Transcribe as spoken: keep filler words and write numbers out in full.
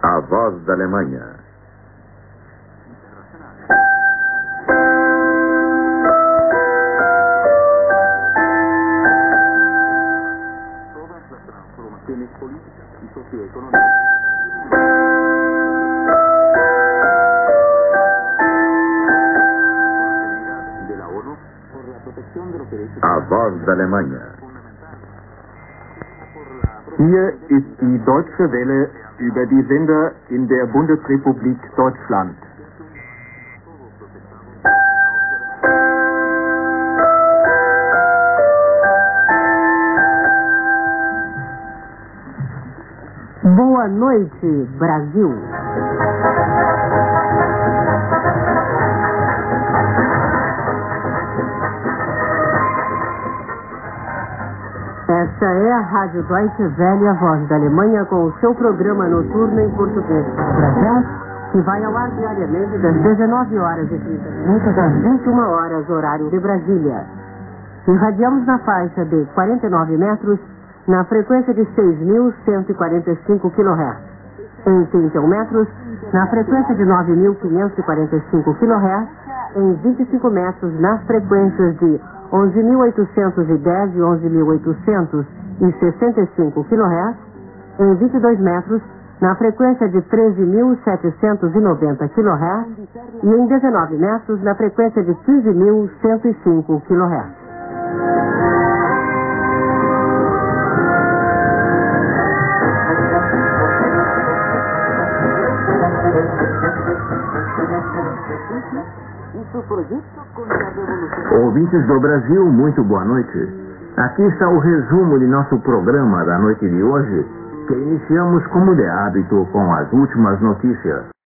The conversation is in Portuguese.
A Voz da Alemanha. Todas las transformaciones políticas y socioeconómicas. De la ONU por la protección de los derechos. A Voz da Alemanha. Hier ist die Deutsche Welle über die Sender in der Bundesrepublik Deutschland. Boa noite, Brasil. Esta é a Rádio Deutsche Welle, a Voz da Alemanha, com o seu programa noturno em português Brasil, que vai ao ar diariamente das dezenove horas e trinta minutos às vinte e uma horas, horário de Brasília. Irradiamos na faixa de quarenta e nove metros, na frequência de seis mil cento e quarenta e cinco quilohertz. Em trinta e um metros, na frequência de nove mil quinhentos e quarenta e cinco quilohertz. Em vinte e cinco metros, nas frequências de onze mil oitocentos e dez e onze mil oitocentos e sessenta e cinco quilohertz. Em vinte e dois metros, na frequência de treze mil setecentos e noventa quilohertz. E em dezenove metros, na frequência de quinze mil cento e cinco quilohertz. Ouvintes do Brasil, muito boa noite. Aqui está o resumo de nosso programa da noite de hoje, que iniciamos como de hábito com as últimas notícias.